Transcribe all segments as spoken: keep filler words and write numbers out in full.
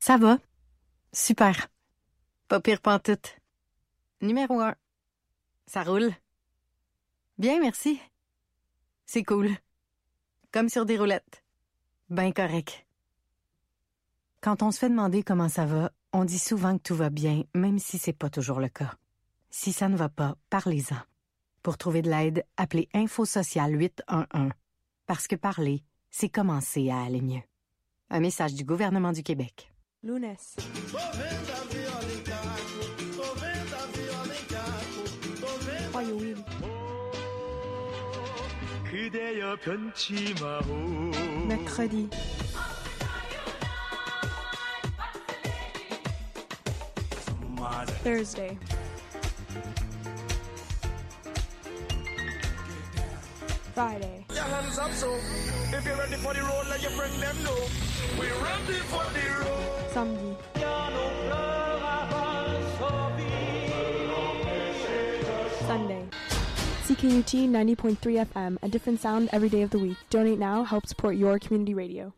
Ça va. Super. Pas pire pantoute. Numéro un. Ça roule. Bien, merci. C'est cool. Comme sur des roulettes. Ben correct. Quand on se fait demander comment ça va, on dit souvent que tout va bien, même si c'est pas toujours le cas. Si ça ne va pas, parlez-en. Pour trouver de l'aide, appelez Info Social huit un un. Parce que parler, c'est commencer à aller mieux. Un message du gouvernement du Québec. Lunes. 화요일. Mercredi. Thursday. Friday. Your hands up, so if you're ready for the road, let your friend them know. We're ready for the road. Samedi. Sunday. C K U T ninety point three F M, a different sound every day of the week. Donate now, help support your community radio.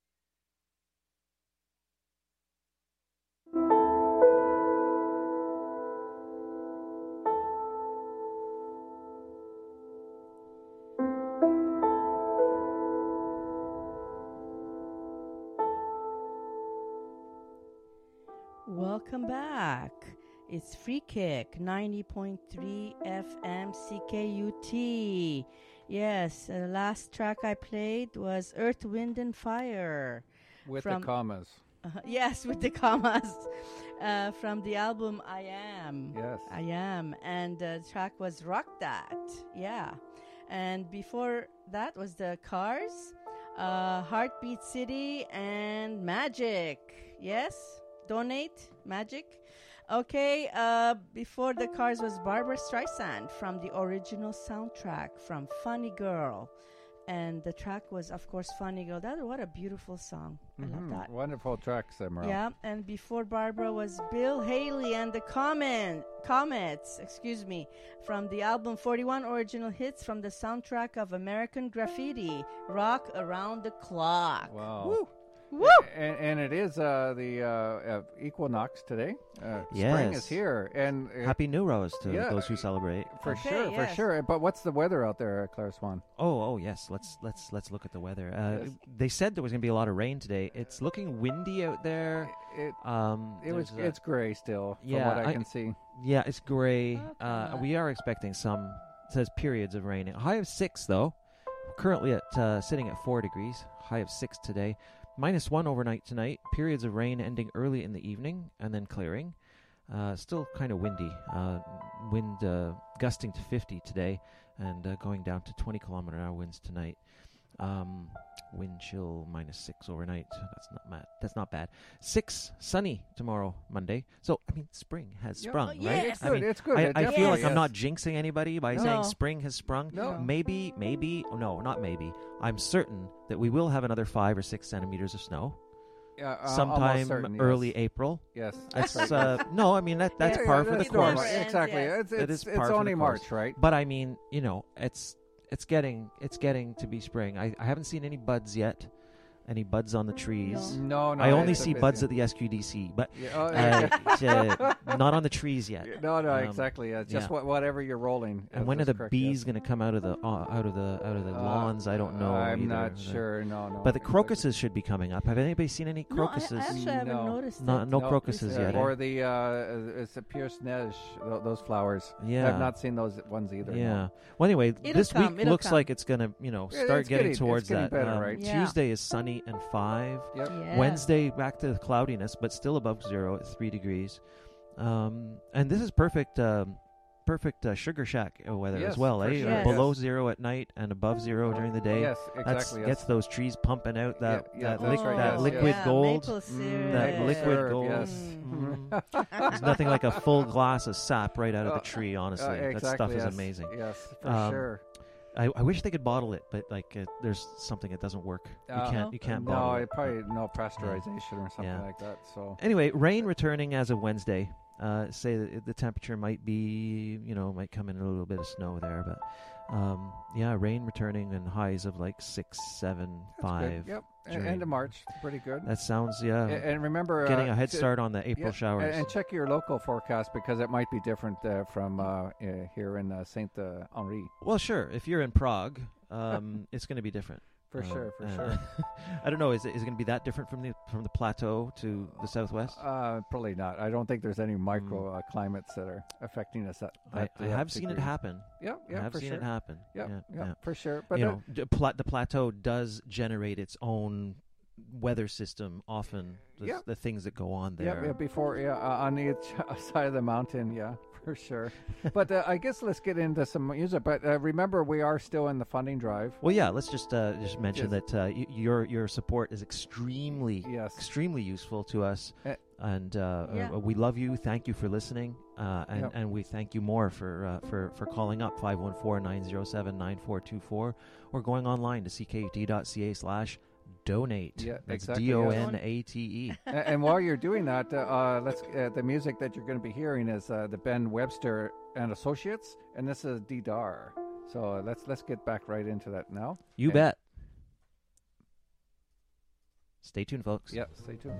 Welcome back. It's Free Kick, ninety point three F M C K U T. Yes, the last track I played was Earth, Wind and Fire. With from, the commas. Uh, yes, with the commas. Uh, from the album I Am. Yes. I Am. And the track was Rock That. Yeah. And before that was the Cars, uh, Heartbeat City, and Magic. Yes? Donate, Magic. Okay, uh, before the Cars was Barbara Streisand from the original soundtrack from Funny Girl. And the track was, of course, Funny Girl. That, what a beautiful song. Mm-hmm. I love that. Wonderful tracks there, Merle. Yeah, and before Barbara was Bill Haley and the Comment, Comets, excuse me, from the album forty-one Original Hits from the soundtrack of American Graffiti, Rock Around the Clock. Wow. Woo! Woo! And, and it is uh, the uh, uh, equinox today. Uh, yes. Spring is here. And uh, Happy New Rose to yeah, those who celebrate. For Okay, sure, yes. for sure. But what's the weather out there, Claire Swan? Oh, oh yes. Let's let's let's look at the weather. Uh, Yes. They said there was going to be a lot of rain today. It's looking windy out there. It Um, it was there's a- it's gray still, from Yeah, what I, I- can see. yeah, it's gray. Okay. Uh, we are expecting some. It says periods of rain. A high of six though. Currently at uh, sitting at four degrees. High of six today. Minus one overnight tonight. Periods of rain ending early in the evening and then clearing. Uh, still kind of windy. Uh, wind uh, gusting to fifty today and uh, going down to twenty kilometer an hour winds tonight. Um, wind chill minus six overnight. That's not mad. That's not bad. Six sunny tomorrow, Monday. So I mean, spring has Yeah. sprung, Oh, right? yes. It's I good. mean, it's good. I, It I feel definitely like I'm is. not jinxing anybody by No. saying spring has sprung. No. Maybe, maybe, oh, no, not maybe. I'm certain that we will have another five or six centimeters of snow Yeah, uh, almost sometime certain, early yes. April. Yes. It's uh, no, I mean that that's Yeah, par yeah, for the that's course. normal. Ends, Exactly. yeah. It's, It it's, is it's par for only the March, course. right? But I mean, you know, it's it's getting it's getting to be spring. I, I haven't seen any buds yet. Any buds on the trees? No, no. I only it's a see bit- buds at the S Q D C, but Yeah, oh, uh, uh, not on the trees yet. No, no, Um, exactly. Uh, just yeah. what, whatever you're rolling. And is- when are is the correct, bees yes. going to come out of the uh, out of the out of the Uh, lawns? I don't know. I'm either. not Uh, sure. No, no. But the exactly. crocuses should be coming up. Have anybody seen any No, I, crocuses? I actually haven't No. noticed No- it. no crocuses Uh, yet, eh? Or the uh, it's a Pierce Neige, th- those flowers. Yeah. I've not seen those ones either. no. Yeah. Well, anyway, It'll this come, week it'll looks come. like it's going to, you know, Yeah, start it's getting getting- it's towards getting that. better, Um, right? Yeah. Tuesday is sunny and five. Yep. Yeah. Wednesday back to cloudiness, but still above zero at three degrees. Um, and this is perfect, um, perfect uh, sugar shack uh, weather Yes, as well. for Eh? sure. Uh, Yes. Below zero at night and above zero during the day. Yes, That's exactly. gets yes. those trees pumping out that Yeah, yeah, that, that's liq- right, that yes, liquid yes. yeah, gold. Maple syrup. That Maple liquid syrup, gold. Yes. Mhm. There's nothing like a full glass of sap right out of Uh, the tree. Honestly, Uh, that exactly, stuff is yes. amazing. Yes, for Um, sure. I, I wish they could bottle it, but like uh, there's something that doesn't work. You Uh, can't you can't no, bottle it it. probably no pasteurization or something Yeah. like that. So Anyway, rain returning as of Wednesday. Uh, say that the temperature might be, you know, might come in a little bit of snow there, but Um, yeah, rain returning and highs of like six, seven, That's five. good. Yep. A- during- End of March. Pretty good. That sounds yeah. A- and remember, getting uh, a head to- start on the April yeah, showers. And, and check your local forecast because it might be different uh, from uh, uh, here in uh, Saint uh, Henri. Well, sure. If you're in Prague, um, it's going to be different. For Um, sure, for uh, sure. I don't know. Is it, is it going to be that different from the from the plateau to the southwest? Uh, probably not. I don't think there's any micro uh, climates that are affecting us. At, I, that, I to that have seen it degree. happen. Yeah, yeah, I have for seen sure. it happen. Yeah, yeah, yeah, yeah. for sure. But you uh, know, d- pla- the plateau does generate its own weather system. Often, the, Yeah. the things that go on yeah, there. yeah, before yeah, uh, on each side of the mountain, yeah, for sure. But uh, I guess let's get into some music. But uh, remember, we are still in the funding drive. Well, yeah. Let's just uh, just mention Yes. that uh, y- your your support is extremely Yes. extremely useful to us, Eh. and uh, Yeah. uh, we love you. Thank you for listening, uh, and Yep. and we thank you more for uh, for for calling up five one four nine zero seven nine four two four or going online to c k u t dot c a slash donate. Yeah, That's exactly, D O yeah. N A T E. and, and while you're doing that, uh, uh, let's uh, the music that you're going to be hearing is uh, the Ben Webster and Associates, and this is D Dar. So uh, let's let's get back right into that now. You And- bet. Stay tuned, folks. Yeah, stay tuned.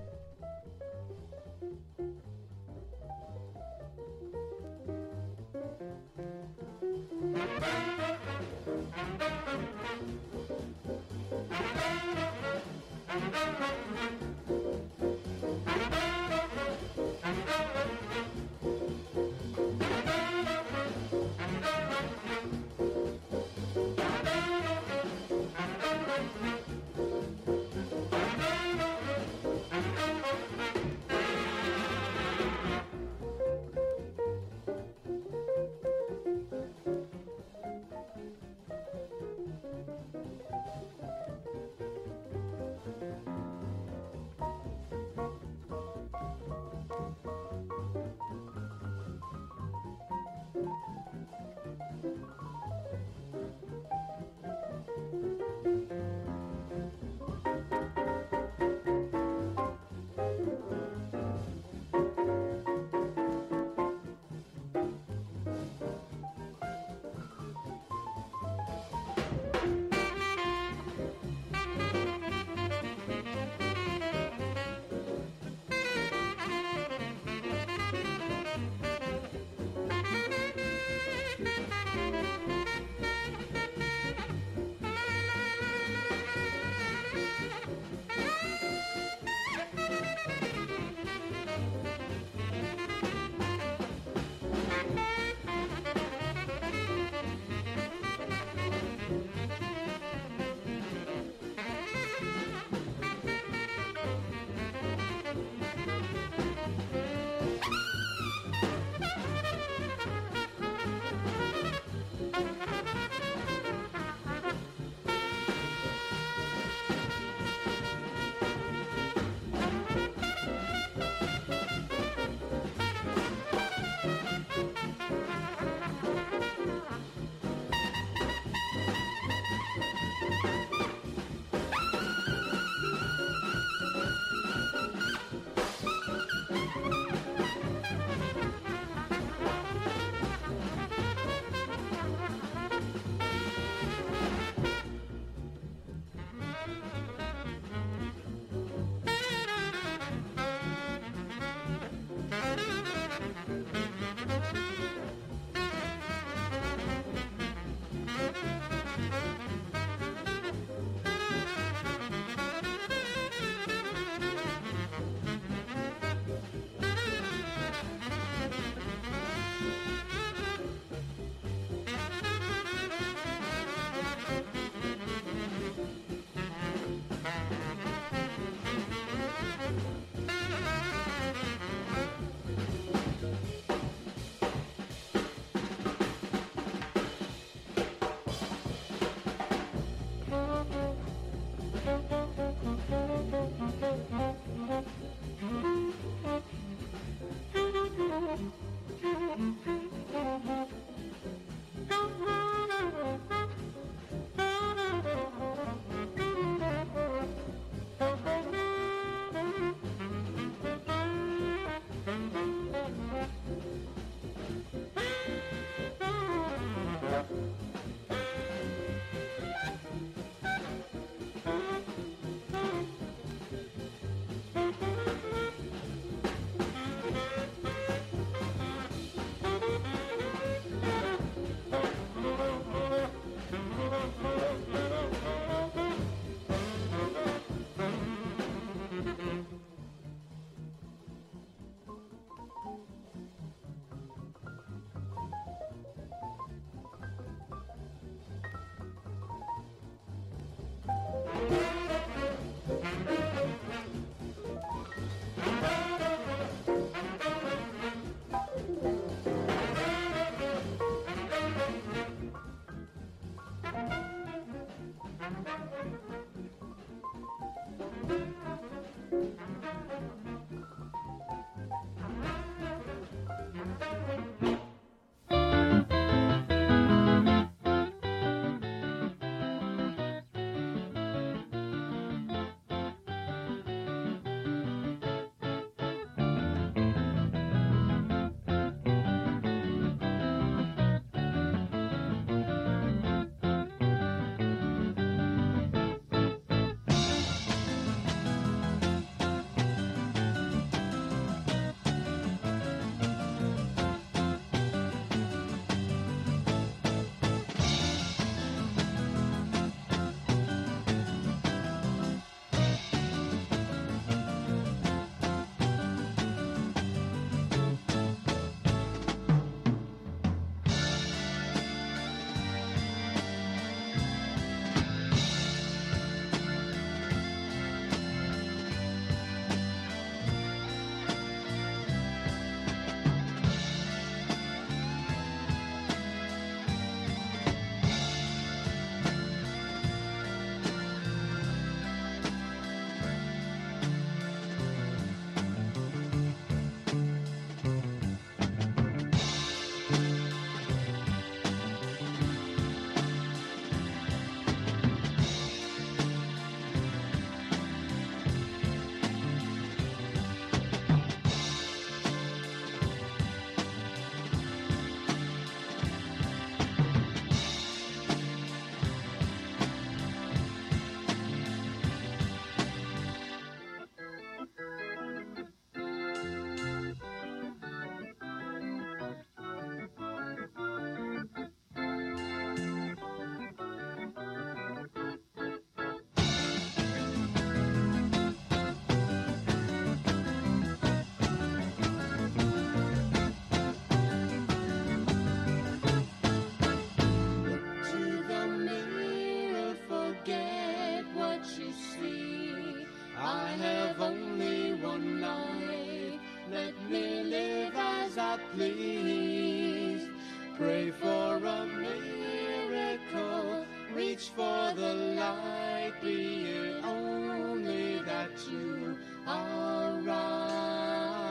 please. Pray for a miracle, reach for the light, be it only that you are right.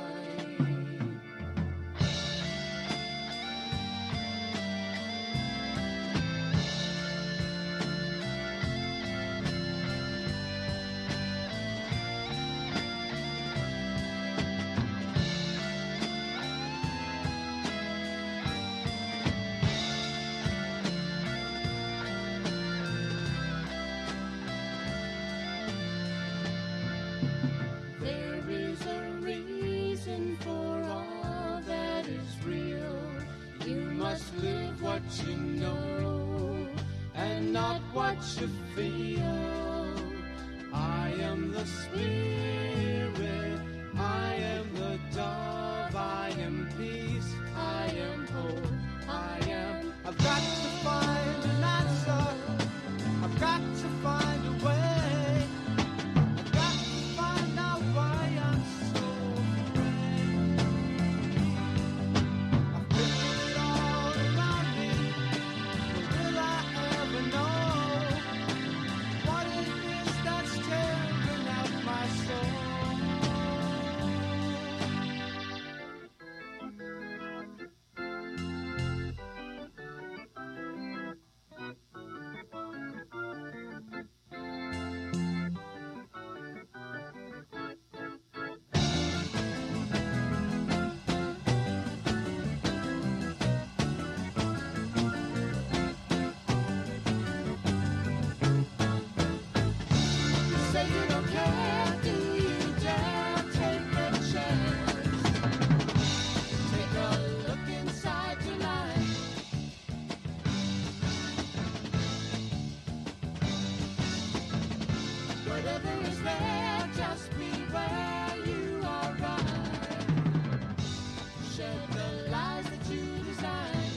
Live what you know and not what you feel. I am the Spirit, I am the dove, I am peace, I am hope, I am. I've got to find an answer, I've got to find a way, I've got to find out why I'm so afraid. I've written it all around me, but will I ever know what it is that's tearing out my soul? You say you don't care, do you dare take a chance? Take a look inside your life. Whatever is there, just be where you are right. Shed the lies that you design.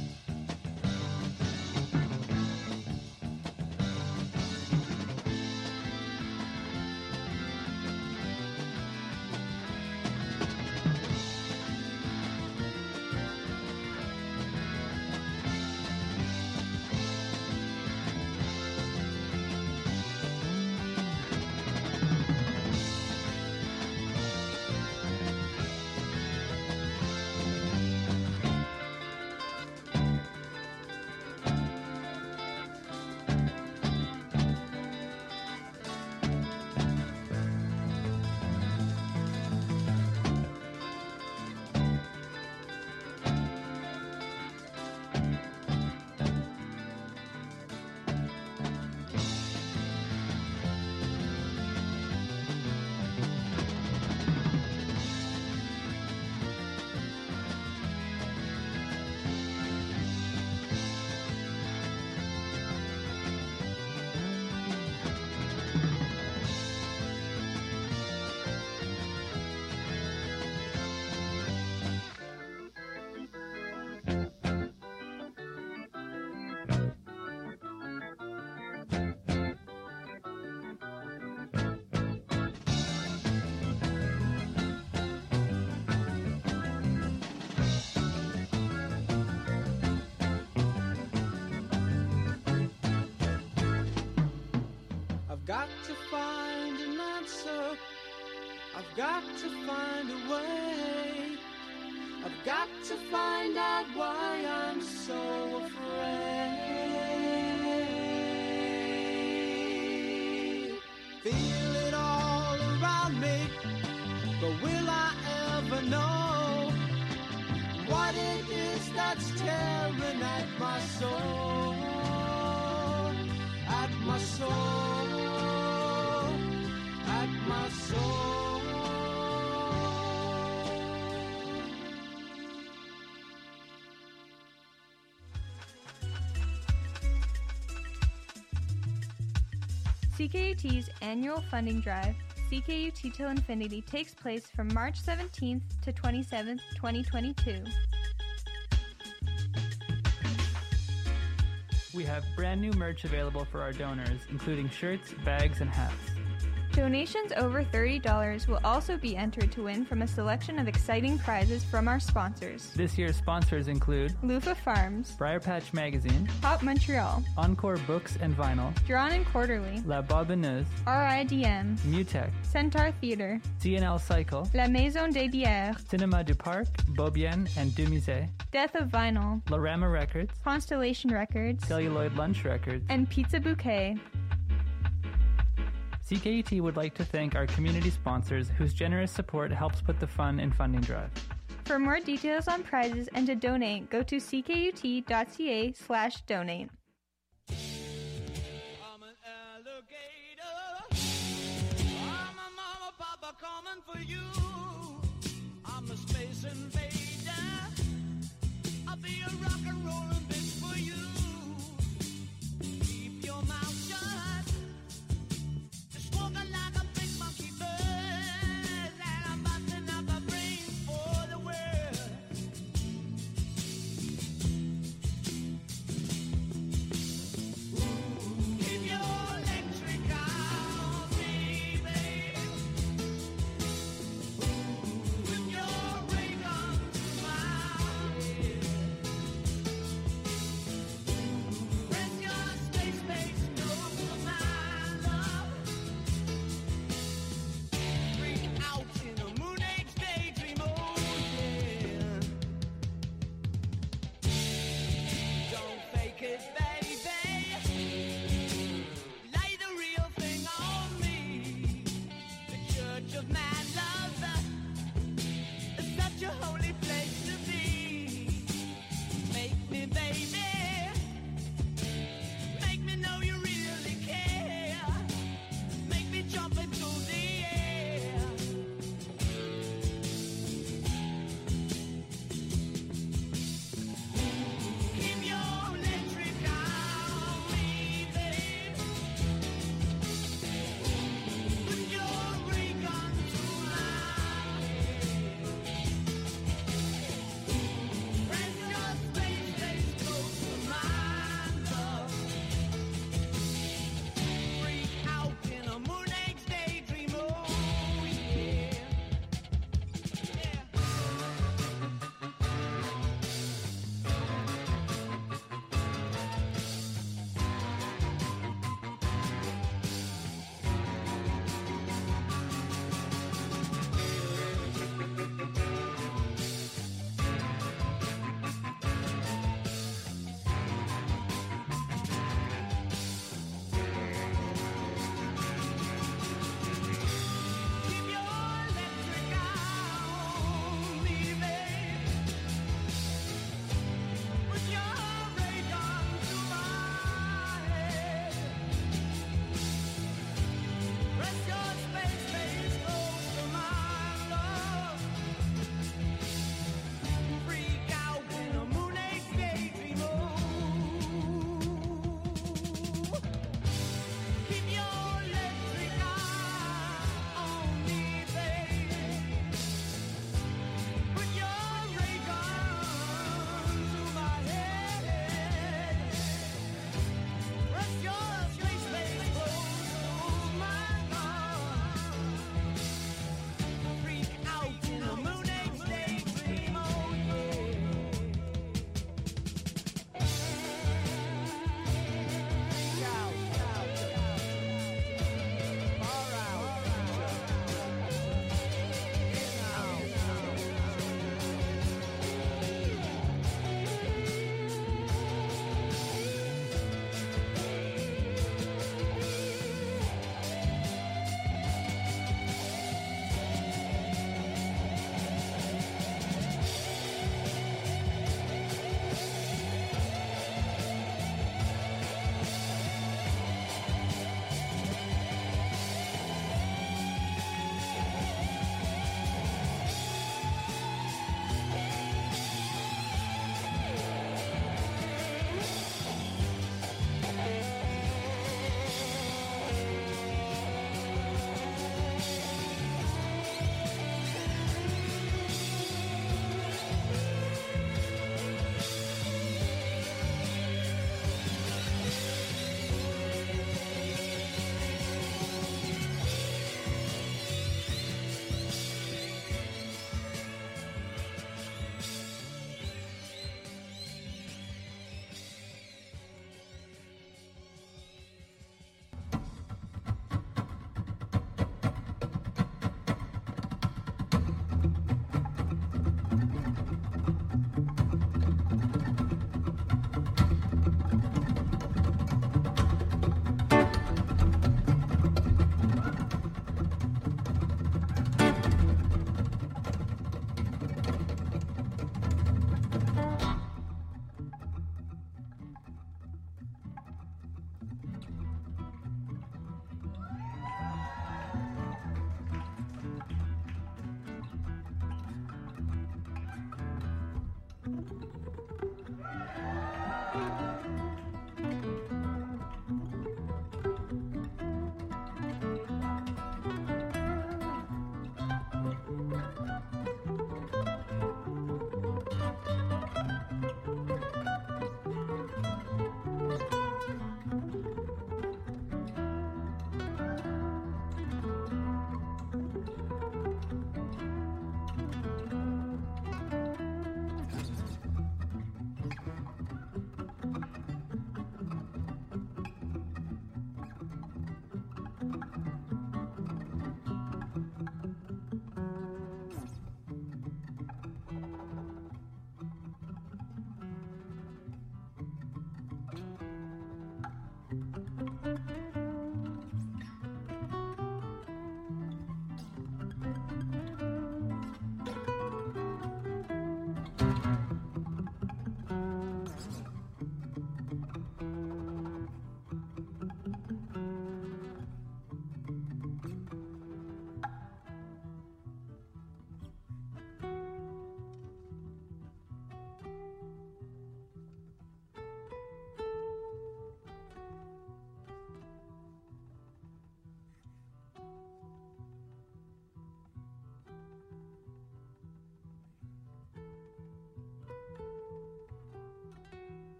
I've got to find an answer. I've got to find a way. I've got to find out why I'm so afraid. Feel it all around me, but will I ever know what it is that's tearing at my soul? At my soul, at my soul. C K U T's annual funding drive, C K U T Till Infinity, takes place from March seventeenth to twenty-seventh, twenty twenty-two. We have brand new merch available for our donors, including shirts, bags, and hats. Donations over thirty dollars will also be entered to win from a selection of exciting prizes from our sponsors. This year's sponsors include Lufa Farms, Briar Patch Magazine, Pop Montreal, Encore Books and Vinyl, Drawn and Quarterly, La Bobineuse, R I D M, Mutech, Centaur Theatre, C N L Cycle, La Maison des Bières, Cinema du Parc, Beaubien and Dumusée, Death of Vinyl, Lorama Records, Constellation Records, Celluloid Lunch Records, and Pizza Bouquet. C K U T would like to thank our community sponsors whose generous support helps put the fun in Funding Drive. For more details on prizes and to donate, go to c k u t dot c a slash donate. I'm an alligator. I'm a mama, papa coming for you. I'm a space invader. I'll be a rock and rollin' bitch for you. Keep your mouth shut. Just walking like a big monkey bird. And I'm busting up a brain for the world. Keep your electric out, baby. With your ray gun to my head.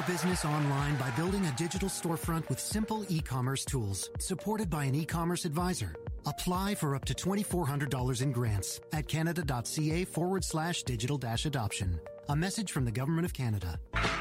your business online by building a digital storefront with simple e-commerce tools, supported by an e-commerce advisor. Apply for up to two thousand four hundred dollars in grants at canada.ca forward slash digital dash adoption. A message from the Government of Canada.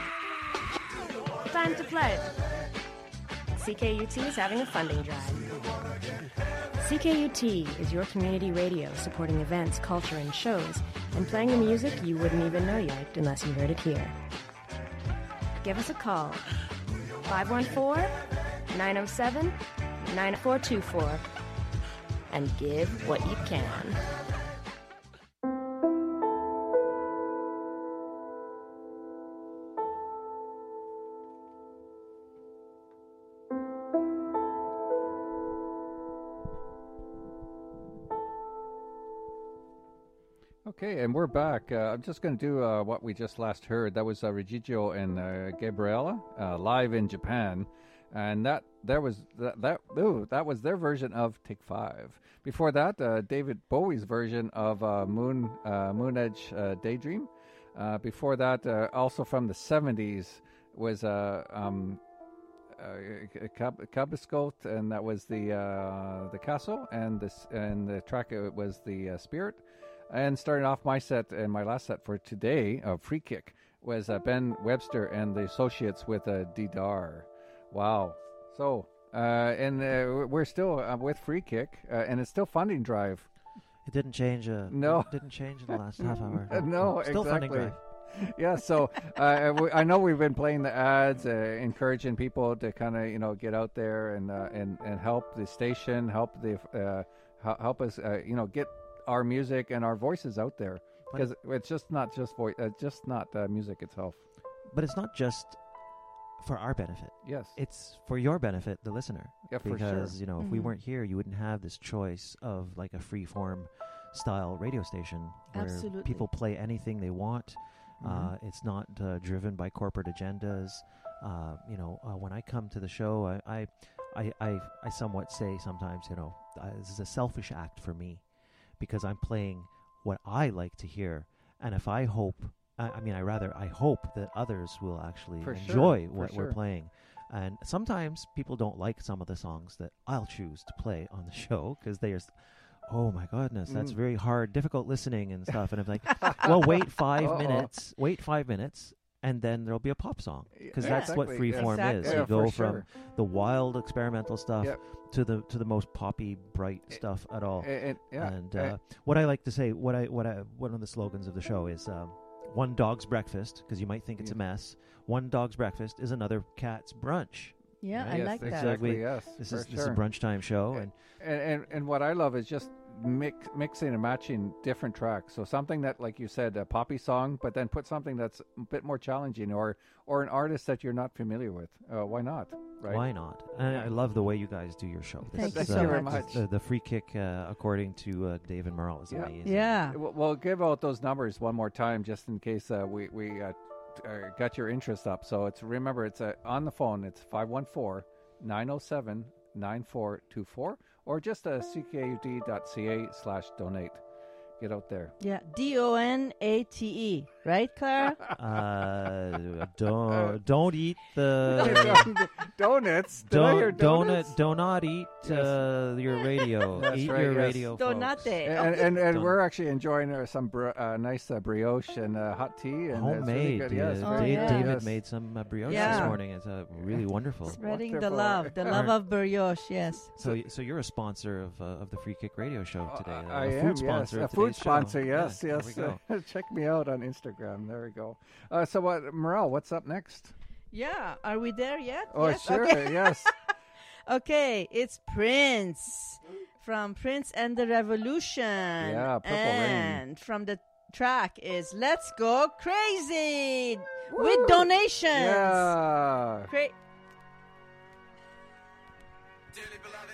Time to play. C K U T is having a funding drive. C K U T is your community radio supporting events, culture, and shows, and playing the music you wouldn't even know you liked unless you heard it here. Give us a call. five one four, nine oh seven, nine four two four. And give what you can. Okay, and we're back. Uh, I'm just going to do uh, what we just last heard. That was uh, Regigio and uh, Gabriella uh, live in Japan, and that there was that that ooh, that was their version of Take Five. Before that, uh, David Bowie's version of uh, Moon uh, Moon Edge uh, Daydream. Uh, before that, uh, also from the seventies, was uh, um, uh, Cab- Cabiscote, and that was the uh, the Castle, and this and the track it was the uh, Spirit. And starting off my set and my last set for today of Free Kick was uh, Ben Webster and the Associates with uh, Didar. Wow. So, uh, and uh, we're still uh, with Free Kick, uh, and it's still funding drive. It didn't change. Uh, no, it didn't change in the last half hour. No, no still exactly. funding drive. Yeah, so uh, we, I know we've been playing the ads, uh, encouraging people to kind of you know get out there and uh, and and help the station, help the uh, help us, uh, you know, get our music and our voices out there, because it's just not just voice, uh, just not uh, music itself. But it's not just for our benefit. Yes, it's for your benefit, the listener. Yeah, for because sure. you know, Mm-hmm. if we weren't here, you wouldn't have this choice of like a free form style radio station where Absolutely. people play anything they want. Mm-hmm. Uh, it's not uh, driven by corporate agendas. Uh, you know, uh, when I come to the show, I, I, I, I, I somewhat say sometimes, you know, uh, this is a selfish act for me, because I'm playing what I like to hear. And if I hope, I, I mean, I rather, I hope that others will actually For enjoy sure, what for we're sure. playing. And sometimes people don't like some of the songs that I'll choose to play on the show, because they are, s- oh my goodness, that's Mm. very hard, difficult listening and stuff. And I'm like, well, wait five Uh-oh. minutes, wait five minutes, and then there'll be a pop song, because Yeah, that's what exactly, freeform exactly. is. Yeah, you go for from sure. the wild experimental stuff Yep. to the to the most poppy, bright stuff at all. And- and- yeah, And and- uh, what I like to say, what I what I one of the slogans of the show is um, one dog's breakfast, because you might think it's a mess. One dog's breakfast is another cat's brunch. Yeah, I Yes, like that. exactly. We- Yes, this for is this is a sure. brunch time show, and And, and and what I love is just mix, mixing and matching different tracks. So something that, like you said, a poppy song, but then put something that's a bit more challenging, or or an artist that you're not familiar with. Uh, why not? Right? why not? And I love the way you guys do your show. Thank This you is, so uh, much. The, the free kick, uh, according to uh, David Merle, is amazing. Yeah. We'll, we'll give out those numbers one more time, just in case uh, we we uh, t- uh, got your interest up. So it's remember it's uh, on the phone. It's five one four, nine oh seven, nine four two four, or just uh, c k u d dot c a slash donate. Get out there. Yeah, D O N A T E, right, Clara? Uh, don't don't eat the donuts. Did I hear don't donuts? donut do not eat uh, your radio. That's eat right, your yes. radio. folks. Donate. And and, and Don't- we're actually enjoying uh, some br- uh, nice uh, brioche and uh, hot tea. And it's really Homemade. good. yeah. Yes, Oh, very Da- good, David yes. made some uh, brioche Yeah. this morning. It's uh, really wonderful. Spreading the Wonderful. love, the love of brioche, yes. So, y- so you're a sponsor of uh, of the Free Kick Radio Show today. Uh, I a am, food sponsor. yes. of A food today's show. sponsor, Yeah, yes, there yes. we go. Uh, check me out on Instagram. There we go. Uh, so, what, Morel, what's up next? Yeah, are we there yet? Oh, yes? sure, Okay. yes. Okay, it's Prince from Prince and the Revolution. Yeah, Purple Rain. And from the track is Let's Go Crazy with donations. Yeah. Cra- Dearly beloved,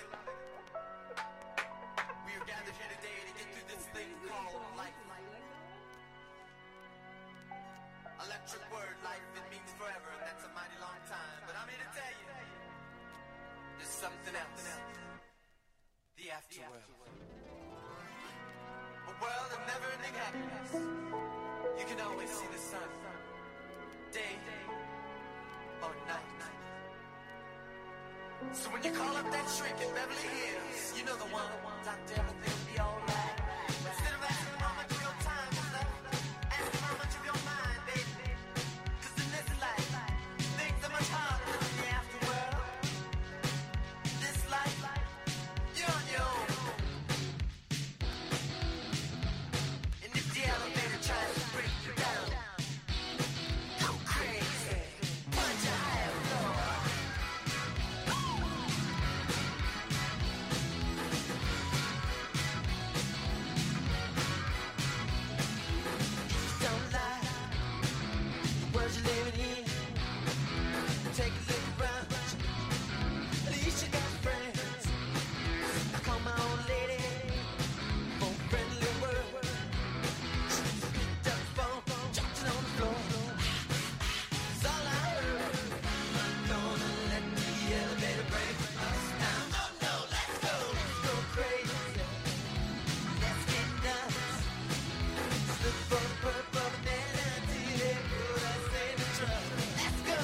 we are gathered here today to get through this thing called life. Electric word, life, it means forever, and that's a mighty long time. But I'm here to tell you, there's something else. The afterworld. A world of never-ending happiness. You can always see the sun. Day or night. So when you call up that shrink in Beverly Hills, you know the one, doctor, everything will be alright. Instead of asking how much of your time is left, ask him how much of your mind, baby. Cause in this life, things are much harder than the afterworld. This life, you're on your own. And if the elevator tries to break you down, go crazy, punch a higher floor. Don't lie, the world you're living in. Take a look around, at least you got friends. I call my old lady for a friendly word. She picked up the phone, dropped it on the floor. It's all I heard. I'm gonna let the elevator break us down. Oh no, let's go, let's go crazy. Let's get nuts. Look for the purple banana till they put us in the truck. Let's go.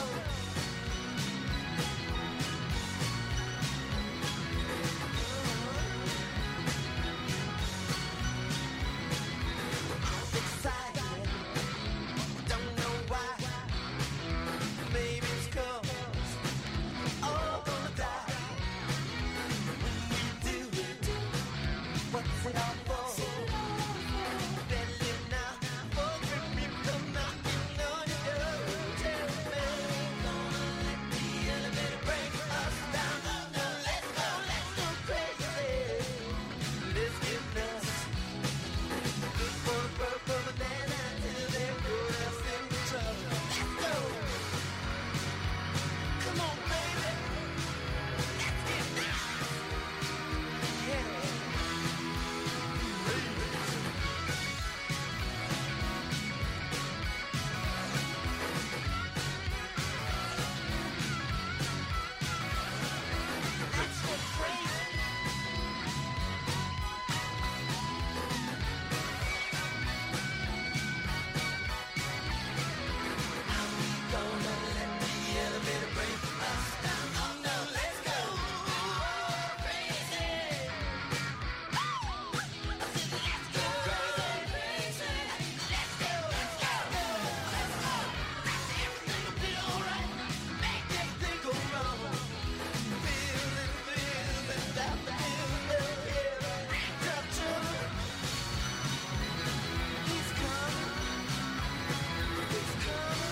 I'm excited, don't know why. Maybe it's 'cause all gonna die. When we do, what's it all for? Better live now, before great people come knocking on your door. Tell me, gonna let the elevator break us down. Oh no, let's go, let's go crazy. Let's get nuts. Look for the purple banana till they put us in trouble. Let's go. Come on, baby. Let's get nuts. Yeah. Let's go crazy. Gonna let the elevator break us down. Oh no, let's go crazy. Let's go crazy. Let's go, let's go, let's go. Everything will be alright. Make everything go wrong. Feeling, feeling, that feeling, yeah. Tough trouble. He's coming. He's coming.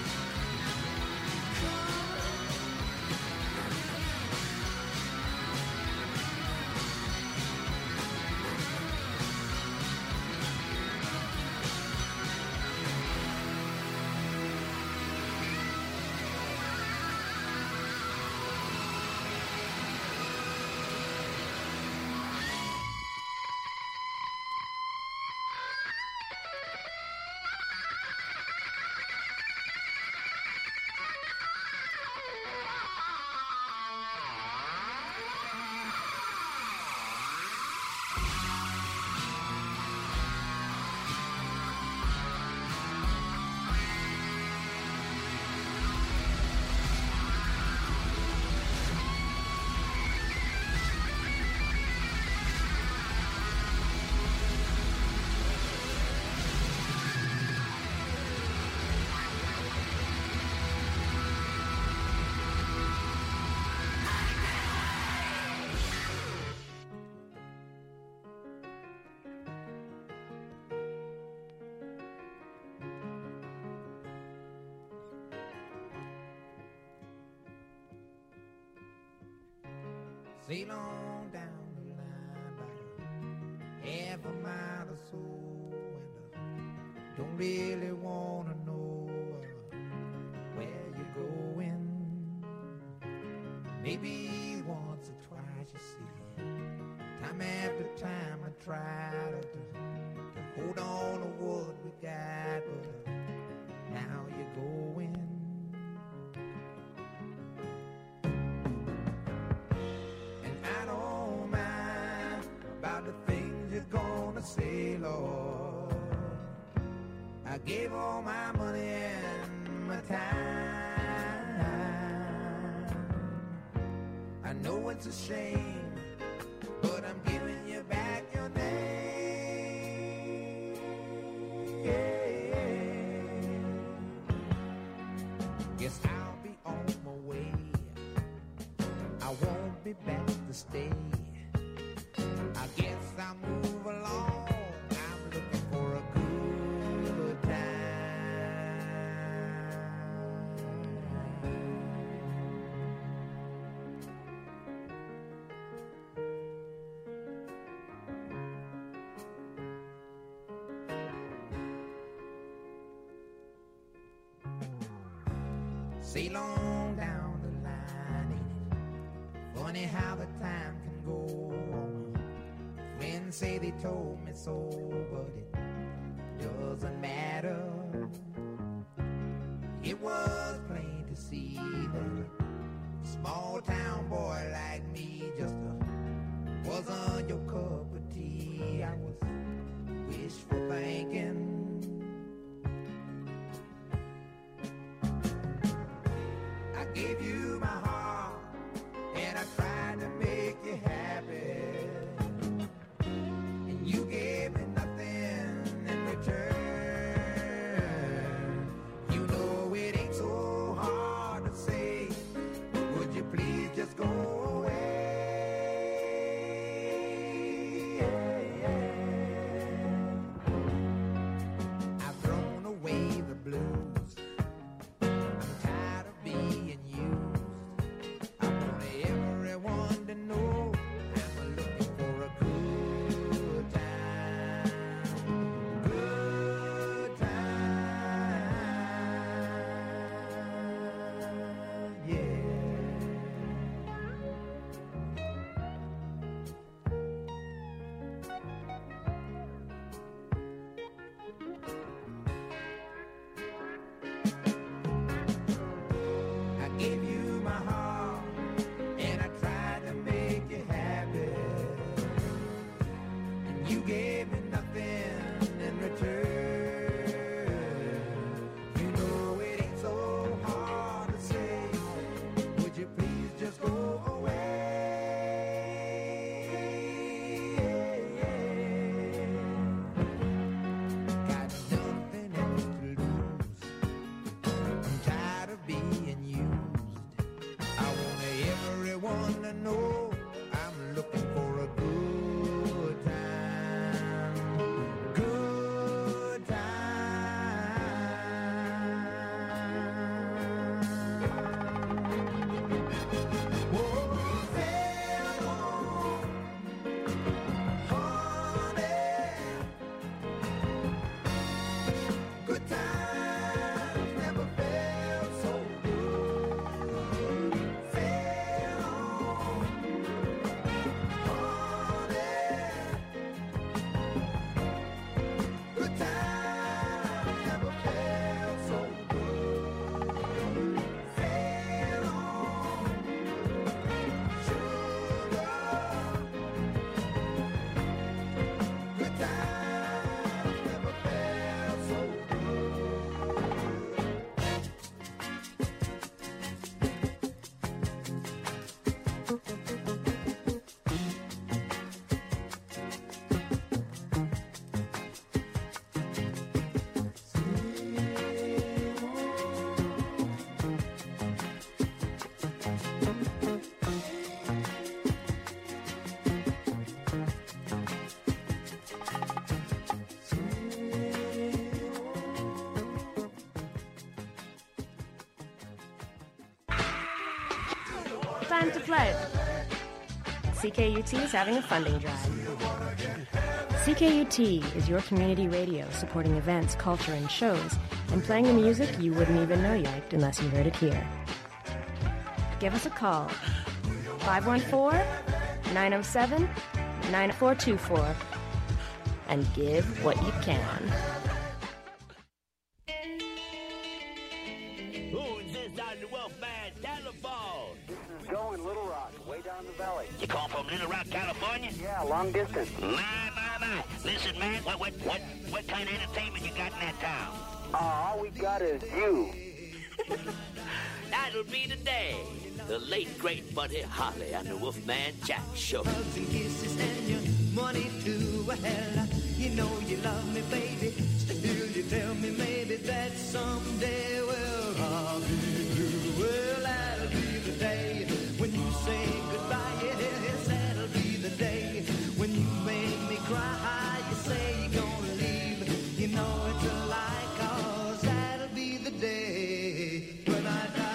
Sail on down the line about a half a mile or so, and uh, don't really wanna know uh, where you're going. Maybe once or twice, you see, time after time I try to, to, to hold on to what we got, but uh, now you're going. Say, Lord, I gave all my money and my time. know it's a shame, but I'm giving you back your name. Guess I'll be on my way. I won't be back to stay. I guess I'll move along. I'm looking for a good time. Sail on down the line, ain't it funny how the time can go? Friends say they told me so, but it doesn't matter. It was plain to see that a small town boy like me just uh, wasn't your cup of tea. I was wishful thinking. I gave you my heart and I tried to make you happy. You gave me nothing in return. You know it ain't so hard to say, but would you please just go away? I've thrown away the blues. I'm tired of being used. I want everyone to know I'm looking for a good time. Good time, yeah. I gave you my heart and I tried to make you happy. And you gave me nothing in return. You know it ain't so hard to say. Would you please just go away? Got nothing else to lose. I'm tired of being used. I want everyone to know I'm looking for a good time. Good time. Whoa, sail on, honey. Good times never felt so good. Sail on, honey. Good times never felt so good. Sail on, sugar. Good times never felt so Time to play. C K U T is having a funding drive. C K U T is your community radio supporting events, culture, and shows, and playing the music you wouldn't even know you liked unless you heard it here. Give us a call. five one four, nine oh seven, nine four two four and give what you can. Who's this on the welfare telephone? This is Joe in Little Rock, way down the valley. You call from Little Rock, California? Yeah, long distance. My, my, my. Listen, man, what, what, what, what kind of entertainment you got in that town? Uh, all we got is you. that'll be the day. The late, great Buddy Holly and the Wolfman Jack Show. Hugs and kisses and your money too. Well, you know you love me, baby. Still you tell me maybe that someday, well, I'll be through. Well, that'll be the day when you say goodbye. Yes, that'll be the day when you make me cry. You say you're gonna leave. You know it's a lie, 'cause that'll be the day when I die.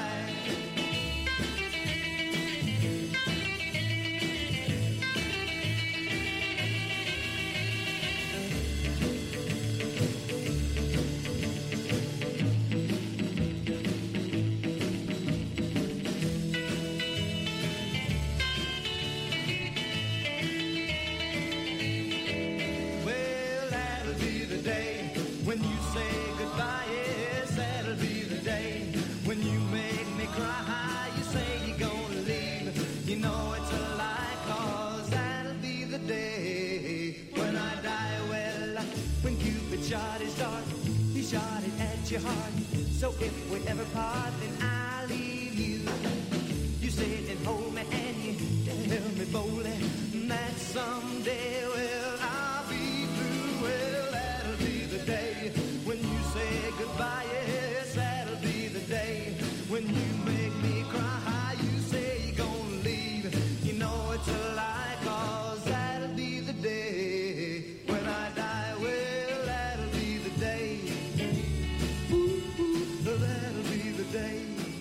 Well, that'll be the day when you say goodbye. Yes, that'll be the day when you make me cry. You say you're gonna leave. You know it's a lie, 'cause that'll be the day when I die. Well, when Cupid shot his dart, he shot it at your heart. So if we ever part, then I'll leave you. You sit and hold me and you tell me boldly that someday, well, I'll be through. Well, that'll be the day when you say goodbye. Yes, that'll be the day when you make me cry. You say you're gonna leave. You know it's a lie, 'cause that'll be the day when I die. Well, that'll be the day. Ooh, ooh, that'll be the day.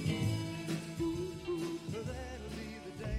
That'll be the day.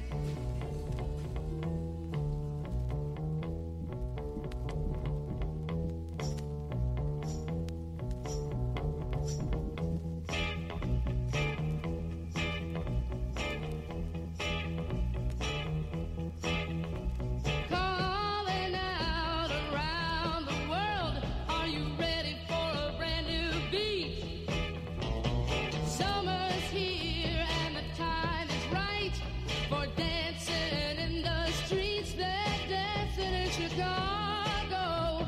Calling out around the world, are you ready for a brand new beat? Summer's here and the time is right for dancing in the streets. They're dancing in Chicago,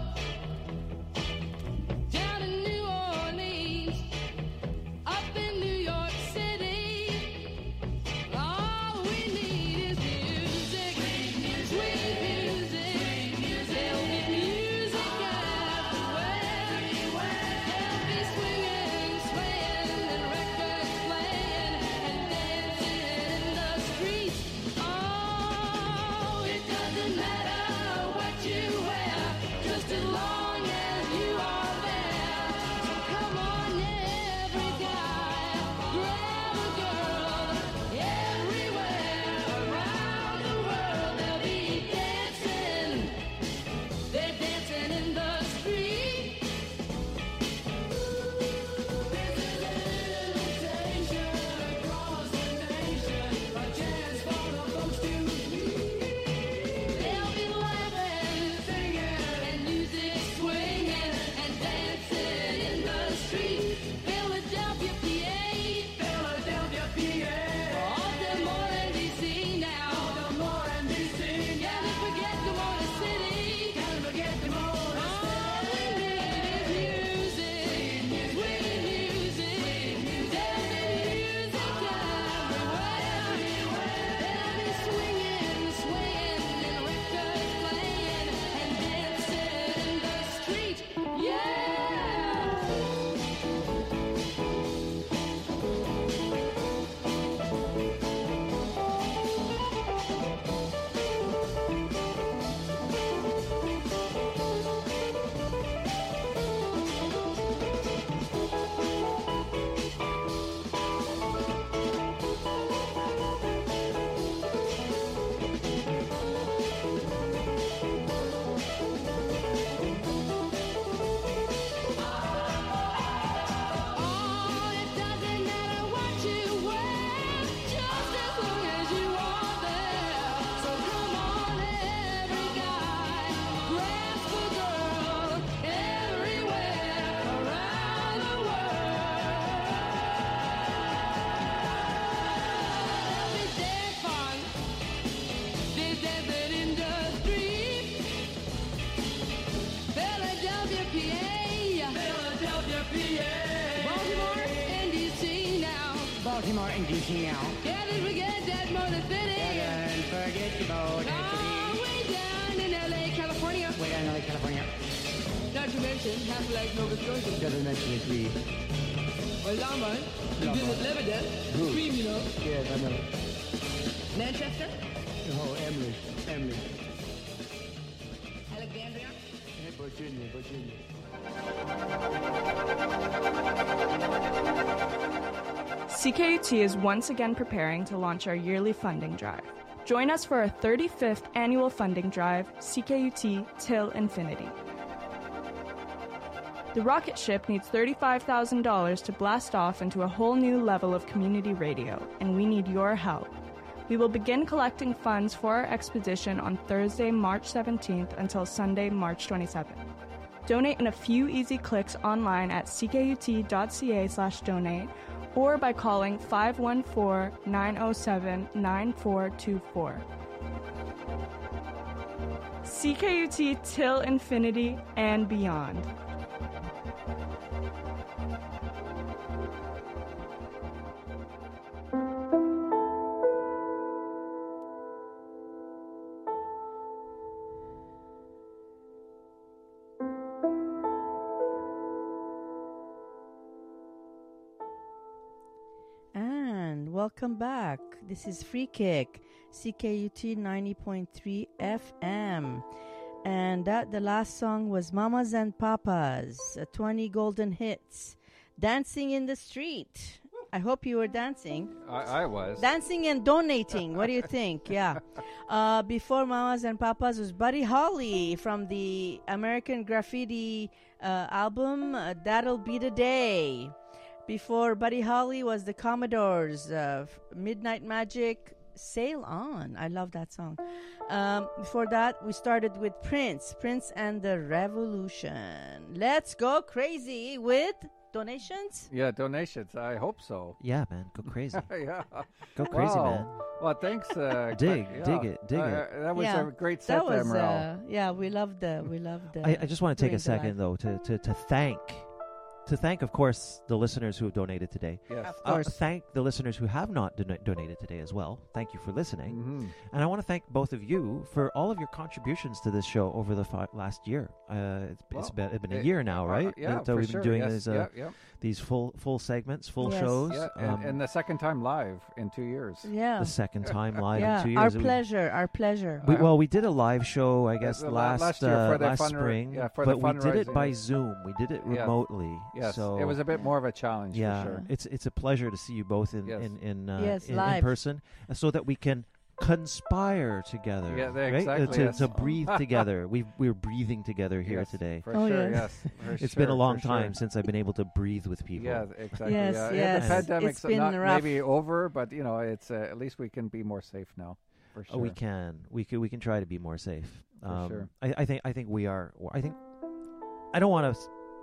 down in New Orleans, up in New York City. All we need is music, sweet music. There'll be music everywhere. They'll be swinging, swaying, and records playing and dancing in the streets. Oh, it doesn't matter what you wear, just as long as you are there. So come on, every guy, grab a girl. Everywhere around the world, they'll be dancing. They're dancing in the street. This is an invitation across the nation, a chance for the folks to meet. They'll be laughing, singing, and music swinging and dancing in the street. Philadelphia, P A. Philadelphia, P A. Baltimore and D C now. Baltimore and D C now. Can't forget the Motor City. Can't forget the Motor City. All we need is music, sweet music. There'll be music everywhere. They'll be swinging, swaying, and records playing and dancing in the street. Yeah. Oh, it doesn't matter what you wear, just as long as you are there. So come on, every guy, grasp a girl everywhere around the world. There'll be dance fun, they're dancing in the street. Philadelphia, P A. Philadelphia, P A. Baltimore and D C now. Baltimore and D C now. Can't forget that Motor City. Don't forget about that Oh, city. way down in L A, California. Way down in L A, California. Not to mention half like Nova Scotia. Doesn't mention it, we. Well, Longmont. You Longmont. visit Lebanon. Who? Cream, you know. Yes, I know. Manchester. Oh, Emily. Emily. Alexandria. Hey, Virginia, Virginia. C K U T is once again preparing to launch our yearly funding drive. Join us for our thirty-fifth annual funding drive, C K U T Till Infinity. The rocket ship needs thirty-five thousand dollars to blast off into a whole new level of community radio, and we need your help. We will begin collecting funds for our expedition on Thursday, March seventeenth until Sunday, March twenty-seventh. Donate in a few easy clicks online at ckut.ca slash donate or by calling five one four, nine oh seven, nine four two four. C K U T till infinity and beyond. And welcome back. This is Free Kick, C K U T ninety point three F M. And that the last song was Mamas and Papas, uh, twenty golden hits. Dancing in the street. I hope you were dancing. I, I was. Dancing and donating. What do you think? Yeah. Uh, before Mamas and Papas was Buddy Holly from the American Graffiti uh, album, uh, That'll Be the Day. Before Buddy Holly was the Commodores, uh, Midnight Magic, Sail On. I love that song. Um, before that, we started with Prince, Prince and the Revolution. Let's go crazy with donations. Yeah, donations. I hope so. Yeah, man, go crazy. Yeah. Go crazy, Wow. man. Well, thanks. Uh, Dig, yeah. dig it, dig Uh, it. That was Yeah, a great that set there, was, Morel. uh, yeah, we loved the, we loved the. I, I just want to take a Bring the second, life. though, to, to, to thank, to thank, of course, the listeners who have donated today. Yes. Of Uh, course. thank the listeners who have not don- donated today as well. Thank you for listening. Mhm. And I want to thank both of you for all of your contributions to this show over the fi- last year. Uh, it's, it's, Well, been, it's been a it- year now, uh, right? yeah, that for we've sure. been doing Yes, these, uh, yeah, yeah. these full full segments, full Yes. shows. Yeah, and, Um, and the second time live in two years. Yeah. the second time live yeah, in two our years. We- pleasure, our pleasure. We, well, we did a live show, I guess, the la- last last year uh, for the last fundrai- spring, yeah, for the but we did it fundraising. by Zoom. We did it Yes. remotely. Yes, so it was a bit more of a challenge. yeah, for sure. it's it's a pleasure to see you both in Yes. in in, uh, Yes, in, in live. person, uh, so that we can conspire together. Yeah, right? exactly, Uh, to, yes. to breathe together. We we're breathing together here Yes, today. For Oh, sure, yes. yes. for It's sure, been a long for time sure. since I've been able to breathe with people. Yeah, exactly. Yes, yeah. yes. Yeah, the It's pandemic's been not rough. maybe over, but you know, it's uh, at least we can be more safe now. For sure. Oh, we can. We can. We can try to be more safe. For Um, sure. I, I think. I think we are. I think. I don't want to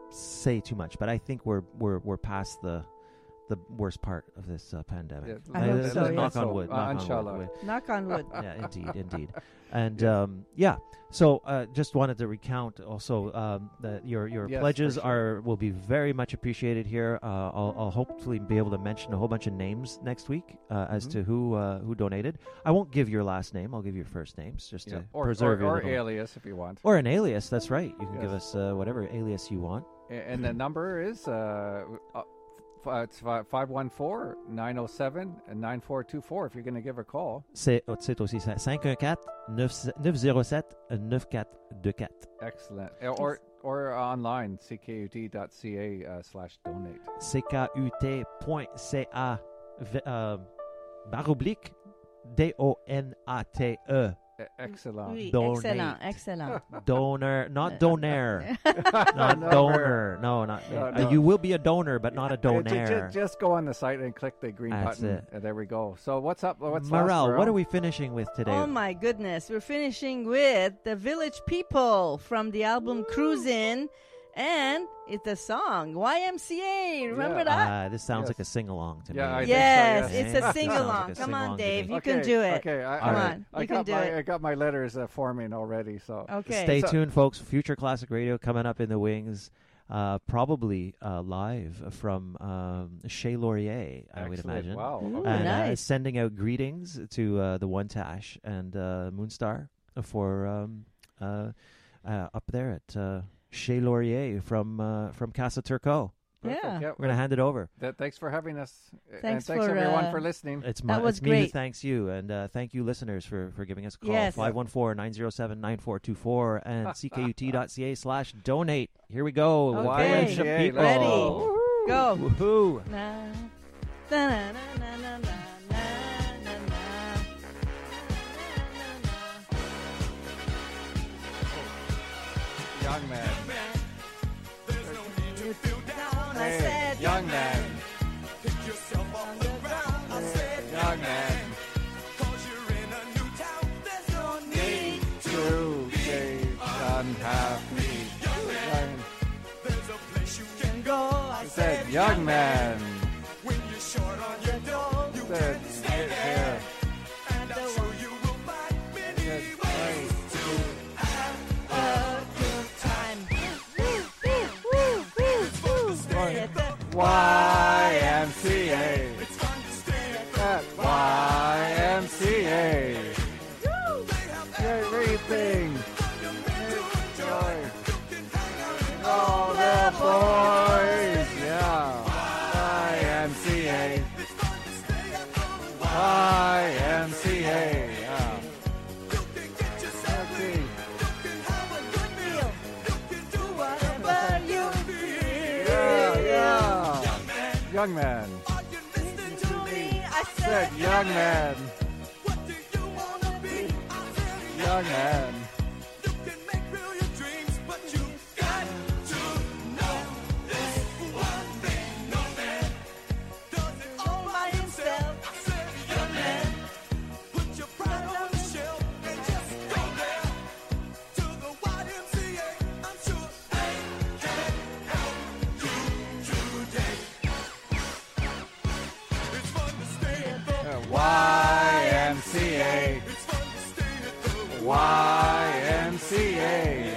say too much, but I think we're we're we're past the the worst part of this uh, pandemic. Yeah, I hope Uh, so, Knock yeah. on wood. Uh, knock on inshallah. wood. Knock on wood. Yeah, indeed, indeed. And um, yeah, so uh, just wanted to recount also um, that your your Yes, pledges for sure. are will be very much appreciated here. Uh, I'll, I'll hopefully be able to mention a whole bunch of names next week uh, as Mhm. to who uh, who donated. I won't give your last name. I'll give your first names just Yeah. to Or, preserve or, your or little- alias if you want. or an alias. That's right. You can give Yes. us uh, whatever alias you want. A- And the number is uh, uh, f- uh, it's five one four, nine oh seven, nine four two four if you're going to give a call. C'est c'est aussi ça. cinq un quatre, neuf zéro sept, neuf quatre deux quatre. Excellent. Uh, Or or online, c k u t dot c a uh, slash donate. C K U T point C A v- euh, barre oblique D O N A T E. E- Excellent. Oui, Donate. excellent, excellent. Donor, not donor. Donor. Not donor. No, not. No, uh, no. You will be a donor, but not a Uh, ju- ju- donor. Just, go on the site and click the green That's button. it. And there we go. So what's up? What's last, Morale, what Morel? are we finishing with today? Oh my goodness, we're finishing with the Village People from the album Cruisin', and it's a song Y M C A. Remember Yeah. that? Ah, this sounds Yes. like a sing along to Yeah, me. I think so, yes, yes. it's a Sounds sing like along. a Come on, sing-along to Dave, me. you can do it. Okay, I, Come I, on, I you got can do my, it. I got my letters uh, forming already. So Okay. Stay So- tuned, folks. Future Classic Radio coming up in the wings. uh, probably uh, live from um, Chez Laurier, I would Excellent. imagine. Wow. Ooh, And uh, nice. sending out greetings to uh, the One Tash and uh, Moonstar for um, uh, uh, up there at uh, Chez Laurier from uh, from Casa Turco. Perfect. Yeah. Yeah, We're gonna hand it over. Th- thanks for having us. and Thanks thanks for, everyone uh, for listening. It's That my, was it's me who great. thanks you, and uh, thank you, listeners, for, for giving us a call. Yes. five one four, nine zero seven, nine four two four and c k u t dot c a slash donate. Here we go. Okay. Y M C A, Ready. people. Ready. Woohoo. Go. Woohoo. Na, da, na, na, na, na, na, na, na, na. Young man. I Hey, said, young man. Young man. need To get unhappy. Young- to go. I I said, young man. don't Said, get here. and the one Get right. a good time. Woo, woo, woo, woo, woo. At the Y M C A. At Y M C A. Everything. Joy. All the boys. Yeah. Y M C A. Y M C A. Yeah. Okay. whatever you feel. Yeah, yeah. Young man. Listen to me, I Said said, young man. Young man. all by himself. Young man, Y M C A. Y M C A.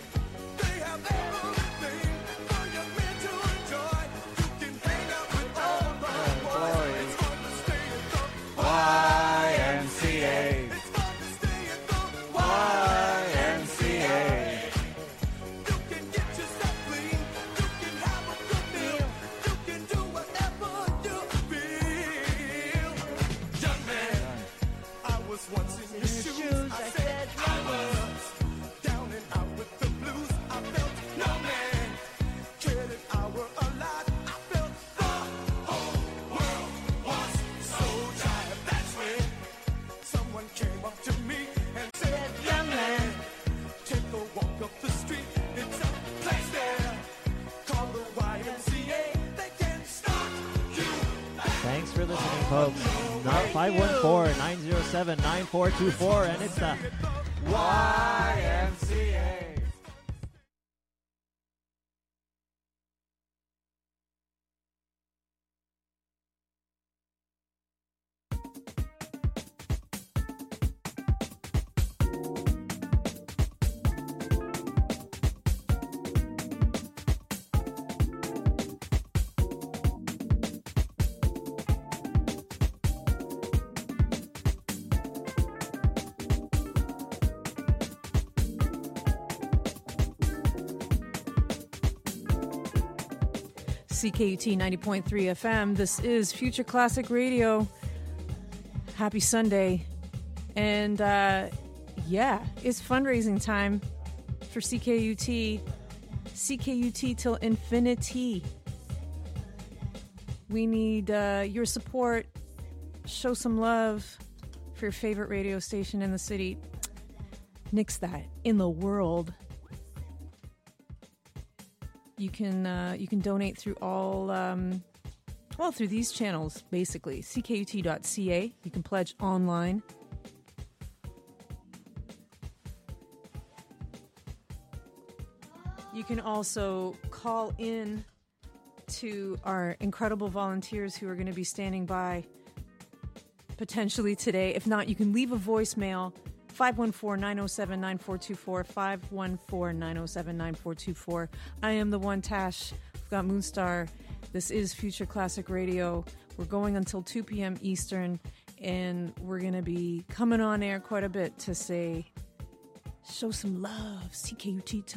Y M C A. Y M C A. Once in your shoes, shoes, I said, I was down and out with the blues. I felt no man cared if I were alive. I felt the whole world was so tired. That's when someone came up to me and said, young man, take a walk up the street. It's a place there called the Y M C A. They can stop you. Thanks for listening, folks. Not five one four, nine zero seven, nine four two four, and it's the Y M C A. C K U T ninety point three F M. This is Future Classic Radio. Happy Sunday. And uh, yeah, it's fundraising time for C K U T. C K U T till infinity. We need uh, your support. Show some love for your favorite radio station in the city. Nix that. In the world. You can uh, you can donate through all um, well through these channels basically. C K U T dot C A. You can pledge online. You can also call in to our incredible volunteers who are going to be standing by potentially today. If not, you can leave a voicemail five one four, nine oh seven, nine four two four, five one four, nine oh seven, nine four two four. I am the one, Tash. We've got Moonstar. This is Future Classic Radio. We're going until two p.m. Eastern, and we're going to be coming on air quite a bit to say, show some love, C K U T